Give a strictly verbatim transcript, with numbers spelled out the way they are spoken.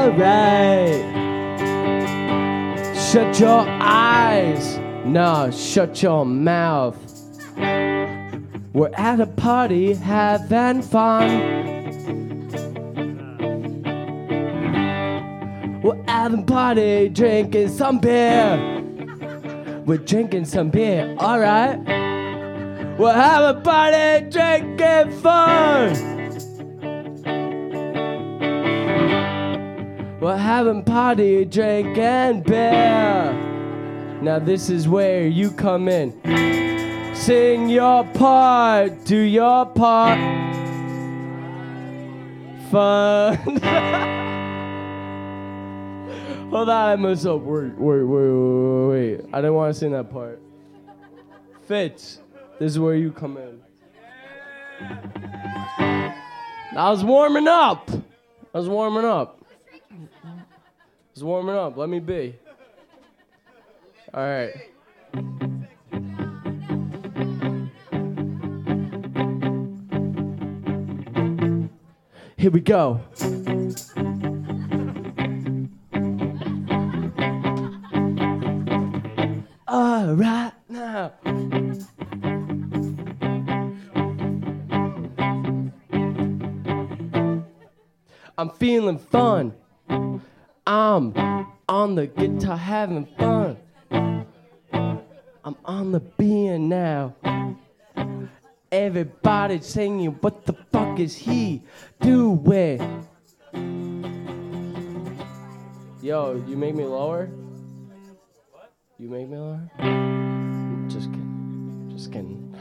alright. Shut your eyes. No, shut your mouth. We're at a party having fun. We're having party, drinking some beer. We're drinking some beer, alright. We're having party, drinking fun. We're having party, drinking beer. Now this is where you come in. Sing your part, do your part. Fun. Hold on, I messed up. Wait, wait, wait, wait, wait. I didn't want to sing that part. Fitz, this is where you come in. I was warming up. I was warming up. I was warming up. Let me be. All right. Here we go. All right now. I'm feeling fun. I'm on the guitar having fun. I'm on the beat now. Everybody singing, what the fuck is he doing? Yo, you make me lower? You make me lower? Just kidding. Just kidding.